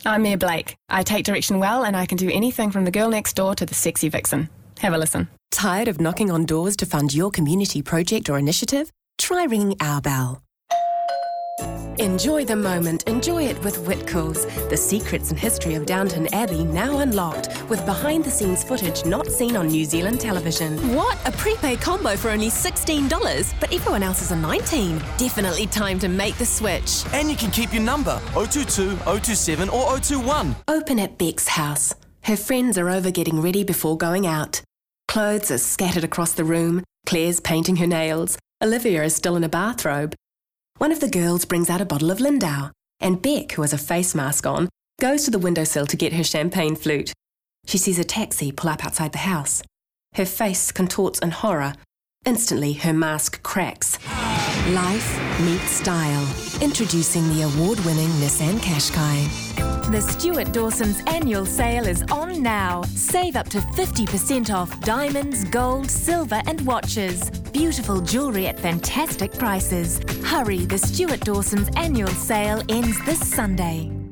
I'm Mia Blake. I take direction well and I can do anything from the girl next door to the sexy vixen. Have a listen. Tired of knocking on doors to fund your community project or initiative? Try ringing our bell. Enjoy the moment. Enjoy it with Whitcoulls. The secrets and history of Downton Abbey now unlocked with behind-the-scenes footage not seen on New Zealand television. What? A prepaid combo for only $16? But everyone else is on $19. Definitely time to make the switch. And you can keep your number, 022, 027 or 021. Open at Beck's house. Her friends are over getting ready before going out. Clothes are scattered across the room. Claire's painting her nails. Olivia is still in a bathrobe. One of the girls brings out a bottle of Lindau, and Beck, who has a face mask on, goes to the windowsill to get her champagne flute. She sees a taxi pull up outside the house. Her face contorts in horror. Instantly, her mask cracks. Life meets style. Introducing the award-winning Nissan Qashqai. The Stuart Dawson's annual sale is on now. Save up to 50% off diamonds, gold, silver and watches. Beautiful jewellery at fantastic prices. Hurry, the Stuart Dawson's annual sale ends this Sunday.